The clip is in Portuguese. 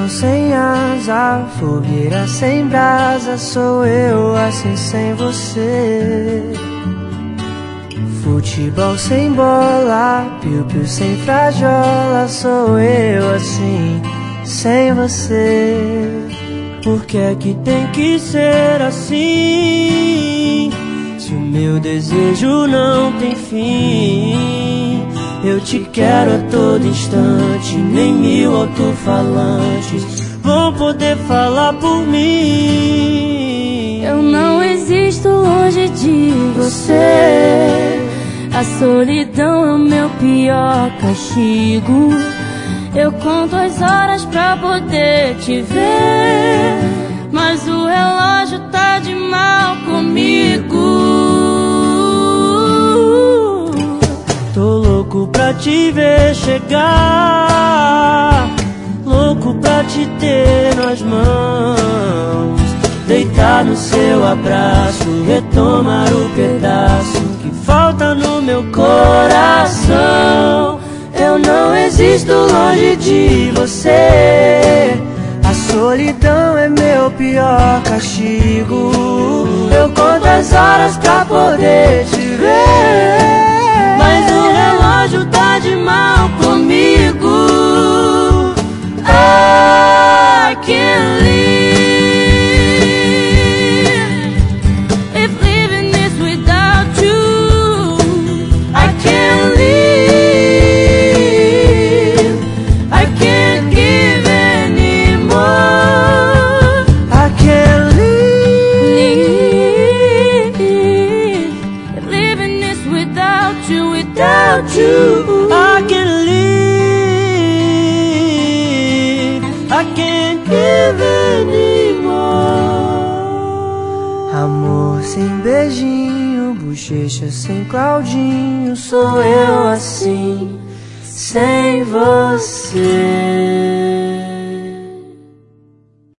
avião sem asa, fogueira sem brasa, sou eu assim sem você. Futebol sem bola, piu-piu sem frajola, sou eu assim sem você. Por que é que tem que ser assim? Se o meu desejo não tem fim, eu te quero a todo instante, nem 1000 alto-falantes vão poder falar por mim. Eu não existo longe de você, a solidão é o meu pior castigo. Eu conto as horas pra poder te ver, mas o relógio tá de mal comigo. Tô louco pra te ver chegar, louco pra te ter nas mãos, deitar no seu abraço, retomar o pedaço que falta no meu coração. Eu não existo longe de você, a solidão é meu pior castigo. Eu conto as horas pra poder te ver, mas o relógio tá de mal comigo. I can't live if living is without you. I can't live, I can't give anymore. I can't live if living is without you, without you. I can't live, I can't give anymore. Amor sem beijinho, bochecha sem Claudinho, sou eu assim sem você.